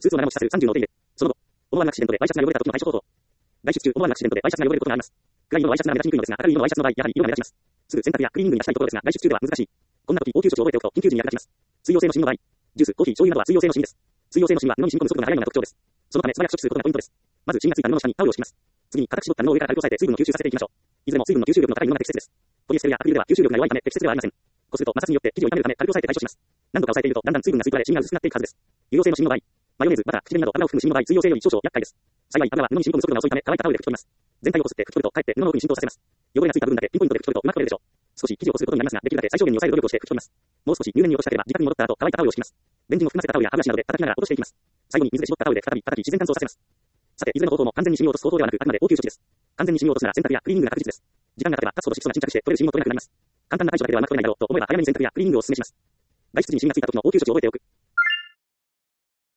スーツを長持ちさせる30のお手入れ。その後、思わぬアクシデントでワイシャツが汚れた時の対処方法。外出中、思わぬアクシデントでワイシャツが汚れることがあります。暗い色のワイシャツが目立ちにくいのですが、明るい色のワイシャツの場合、やはり色が目立ちます。すぐ洗濯やクリーニングにしたいところですが、外出中では難しい。こんな時、応急処置を覚えておくと緊急時に役立ちます。水溶性の芯の場合、ジュース、コーヒー、醤油などは水溶性の芯です。水溶性の芯は布に染み込む速度が速いのが特徴です。そのため素早く処置することがポイントです。まず芯がついた布の下にタオルを敷きます。次に固く絞った布を上から軽く押さえて水分を吸収させていきましょう。いずれも水分の吸収力の高い布が適切です。ポリエステルやアクリルでは吸収力が弱いため適切ではありません。こすると摩擦によって生地を傷めるため軽く押さえて対処します。何度か押さえているとだんだん水分が吸い取られ芯が薄くなっていくはずです。油溶性の芯の場合、マヨネーズ、バター、口紅など油を含む芯の場合、水溶性より少々厄介です。幸い油は布に染み込む速度が遅いため乾いたタオルで拭き取ります。全体をこすって拭き取るとかえって布の奥に浸透させます。汚れがついた部分だけピンポイントで拭き取るとうまく取れるでしょう。少し生地をこすることになりますが、できるだけ最小限に抑える努力をして拭き取ります。もう少し入念に落としたければ自宅に戻った後乾いたタオルを敷きます。ベンジンを含ませたタオルや歯ブラシなどで叩きながら落としていきます。最後に水で絞ったタオルで再び叩き自然乾燥させます。さて、いずれの方法も完全に染みを落とす方法ではなく、あくまで応急処置です。完全に染みを落とすなら洗濯やクリーニングが確実です。時間が経てば立つほど色素が沈着して取れる染みも取れなくなります。簡単な対処だけではうまく取れないだろうと思えば早めに洗濯やクリーニングをお勧めします。外出時に染みがついた時の応急処置を覚えておく。